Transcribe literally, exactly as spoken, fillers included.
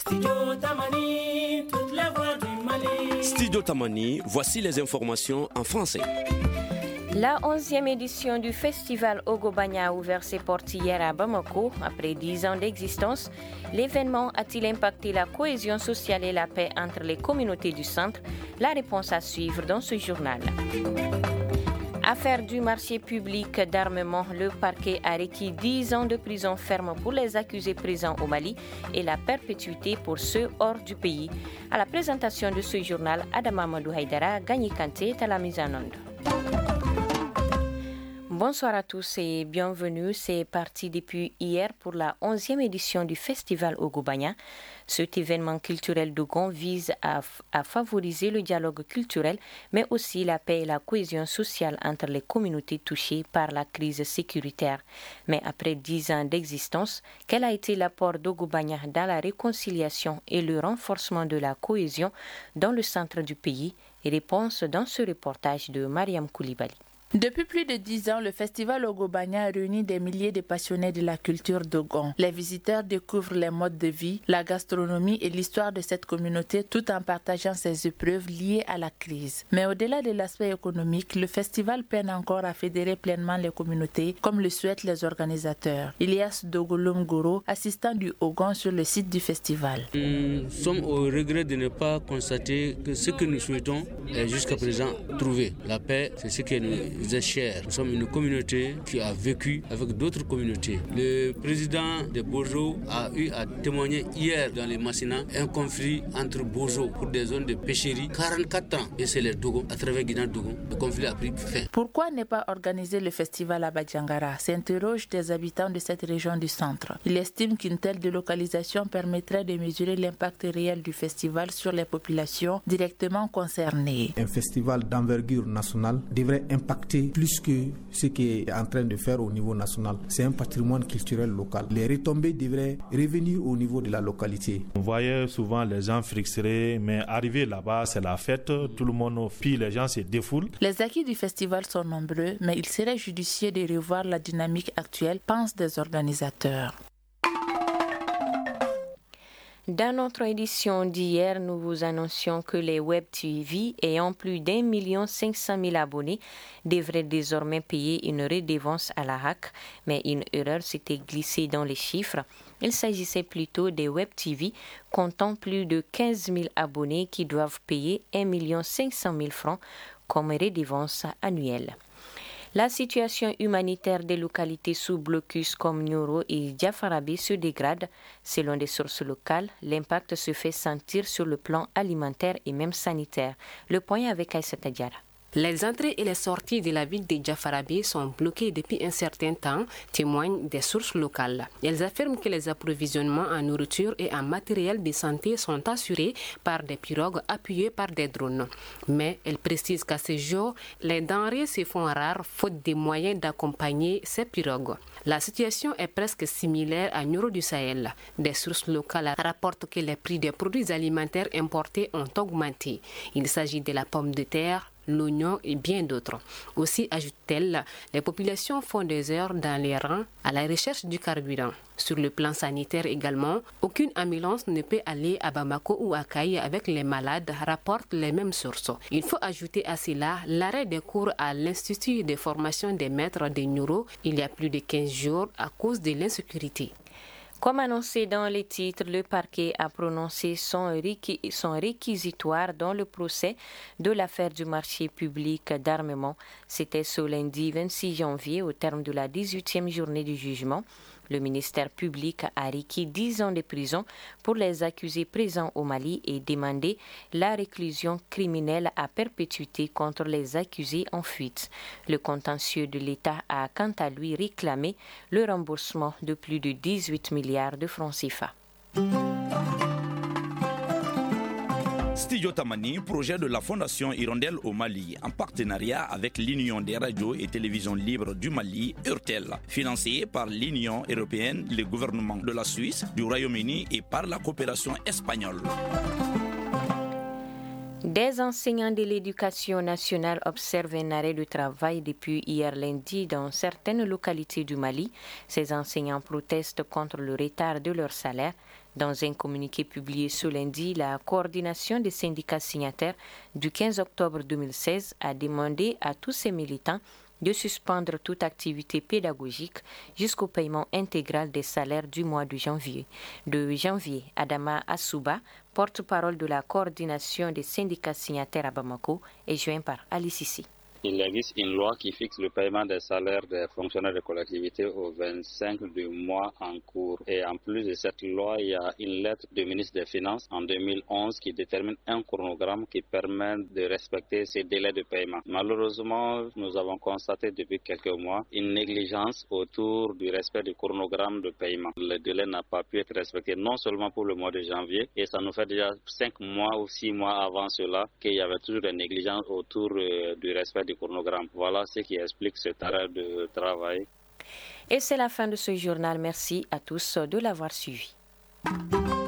Studio Tamani, toute la voix du Mali. Studio Tamani, voici les informations en français. La onzième édition du festival Ogobanya a ouvert ses portes hier à Bamako. Après dix ans d'existence, l'événement a-t-il impacté la cohésion sociale et la paix entre les communautés du centre? La réponse à suivre dans ce journal. Affaire du marché public d'armement, le parquet a requis dix ans de prison ferme pour les accusés présents au Mali et la perpétuité pour ceux hors du pays. À la présentation de ce journal, Adam Amadou Haïdara, Gagné Kanté est à la mise en onde. Bonsoir à tous et bienvenue. C'est parti depuis hier pour la onzième édition du festival Ogobanya. Cet événement culturel d'Ogon vise à, à favoriser le dialogue culturel, mais aussi la paix et la cohésion sociale entre les communautés touchées par la crise sécuritaire. Mais après dix ans d'existence, quel a été l'apport d'Ogobanya dans la réconciliation et le renforcement de la cohésion dans le centre du pays? Réponse dans ce reportage de Mariam Koulibaly. Depuis plus de dix ans, le festival Ogobanya a réuni des milliers de passionnés de la culture d'Ogon. Les visiteurs découvrent les modes de vie, la gastronomie et l'histoire de cette communauté tout en partageant ses épreuves liées à la crise. Mais au-delà de l'aspect économique, le festival peine encore à fédérer pleinement les communautés comme le souhaitent les organisateurs. Ilyas Dogolom Goro, assistant du Ogon sur le site du festival. Nous sommes au regret de ne pas constater que ce que nous souhaitons est jusqu'à présent trouvé. La paix, c'est ce que nous est cher. Nous sommes une communauté qui a vécu avec d'autres communautés. Le président de Bojo a eu à témoigner hier dans les Massina un conflit entre Bojo pour des zones de pêcherie. quarante-quatre ans et c'est les Dogon, à travers Guinée Dogon, le conflit a pris fin. Pourquoi ne pas organiser le festival à Badjangara? S'interrogent des habitants de cette région du centre. Il estime qu'une telle délocalisation permettrait de mesurer l'impact réel du festival sur les populations directement concernées. Un festival d'envergure nationale devrait impacter plus que ce qui est en train de faire au niveau national. C'est un patrimoine culturel local. Les retombées devraient revenir au niveau de la localité. On voyait souvent les gens frustrés, mais arrivé là-bas, c'est la fête, tout le monde, puis les gens se défoulent. Les acquis du festival sont nombreux, mais il serait judicieux de revoir la dynamique actuelle, pensent des organisateurs. Dans notre édition d'hier, nous vous annoncions que les Web T V ayant plus d'un million cinq cent mille abonnés devraient désormais payer une redevance à la H A C, mais une erreur s'était glissée dans les chiffres. Il s'agissait plutôt des Web T V comptant plus de quinze mille abonnés qui doivent payer un million cinq cent mille francs comme redevance annuelle. La situation humanitaire des localités sous blocus comme Nioro et Diafarabé se dégrade. Selon des sources locales, l'impact se fait sentir sur le plan alimentaire et même sanitaire. Le point avec Aïssata Diarra. Les entrées et les sorties de la ville de Diafarabé sont bloquées depuis un certain temps, témoignent des sources locales. Elles affirment que les approvisionnements en nourriture et en matériel de santé sont assurés par des pirogues appuyées par des drones. Mais elles précisent qu'à ce jour, les denrées se font rares faute des moyens d'accompagner ces pirogues. La situation est presque similaire à Nioro du Sahel. Des sources locales rapportent que les prix des produits alimentaires importés ont augmenté. Il s'agit de la pomme de terre, l'oignon et bien d'autres. Aussi, ajoute-t-elle, les populations font des heures dans les rangs à la recherche du carburant. Sur le plan sanitaire également, aucune ambulance ne peut aller à Bamako ou à Kaï avec les malades, rapportent les mêmes sources. Il faut ajouter à cela l'arrêt des cours à l'Institut de formation des maîtres de Nioro il y a plus de quinze jours à cause de l'insécurité. Comme annoncé dans les titres, le parquet a prononcé son, réqui- son réquisitoire dans le procès de l'affaire du marché public d'armement. C'était ce lundi vingt-six janvier, au terme de la dix-huitième journée du jugement. Le ministère public a requis dix ans de prison pour les accusés présents au Mali et demandé la réclusion criminelle à perpétuité contre les accusés en fuite. Le contentieux de l'État a quant à lui réclamé le remboursement de plus de dix-huit milliards de francs C F A. Studio Tamani, projet de la Fondation Hirondelle au Mali, en partenariat avec l'Union des radios et télévisions libres du Mali, URTEL, financé par l'Union européenne, le gouvernement de la Suisse, du Royaume-Uni et par la coopération espagnole. Des enseignants de l'éducation nationale observent un arrêt de travail depuis hier lundi dans certaines localités du Mali. Ces enseignants protestent contre le retard de leur salaire. Dans un communiqué publié ce lundi, la coordination des syndicats signataires du quinze octobre deux mille seize a demandé à tous ses militants de suspendre toute activité pédagogique jusqu'au paiement intégral des salaires du mois de janvier. De janvier, Adama Assouba, porte-parole de la coordination des syndicats signataires à Bamako, est joint par Ali Sissi. Il existe une loi qui fixe le paiement des salaires des fonctionnaires de collectivité au vingt-cinq du mois en cours. Et en plus de cette loi, il y a une lettre du ministre des Finances en deux mille onze qui détermine un chronogramme qui permet de respecter ces délais de paiement. Malheureusement, nous avons constaté depuis quelques mois une négligence autour du respect du chronogramme de paiement. Le délai n'a pas pu être respecté non seulement pour le mois de janvier, et ça nous fait déjà cinq mois ou six mois avant cela qu'il y avait toujours des négligences autour euh, du respect du chronogramme. Voilà ce qui explique cet arrêt de travail. Et c'est la fin de ce journal. Merci à tous de l'avoir suivi.